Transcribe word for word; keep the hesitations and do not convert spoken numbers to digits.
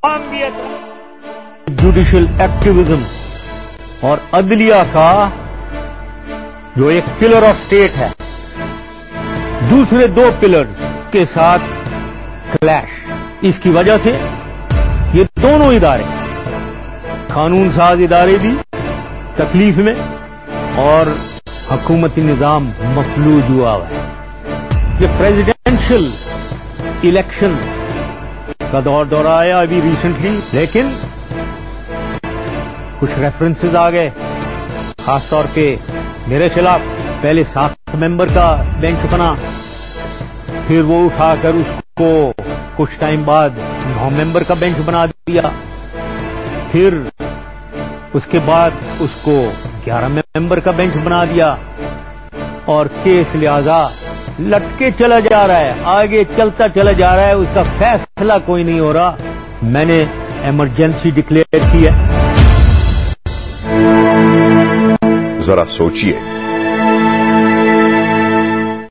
काम दिया था। जुडिशल एक्टिविज्म और अदलिया का जो एक पिलर ऑफ स्टेट है, दूसरे दो पिलर्स के साथ क्लैश। इसकी वजह से ये दोनों इदारे, कानून साज इदारे भी तकलीफ में और हुकूमती निजाम मफलूज हुआ हुआ है। ये प्रेसिडेंशियल इलेक्शन का दौर दौरा आया अभी रिसेंटली, लेकिन कुछ रेफरेंसेस आ गए, खासतौर पे मेरे खिलाफ। पहले सात मेंबर का बेंच बना, फिर वो उठाकर उसको कुछ टाइम बाद नौ मेंबर का बेंच बना दिया, फिर उसके बाद उसको ग्यारह मेंबर का बेंच बना दिया, और केस लिहाजा लटके चला जा रहा है, आगे चलता चला जा रहा है, उसका फैसला कोई नहीं हो रहा। मैंने इमरजेंसी डिक्लेयर की है। जरा सोचिए,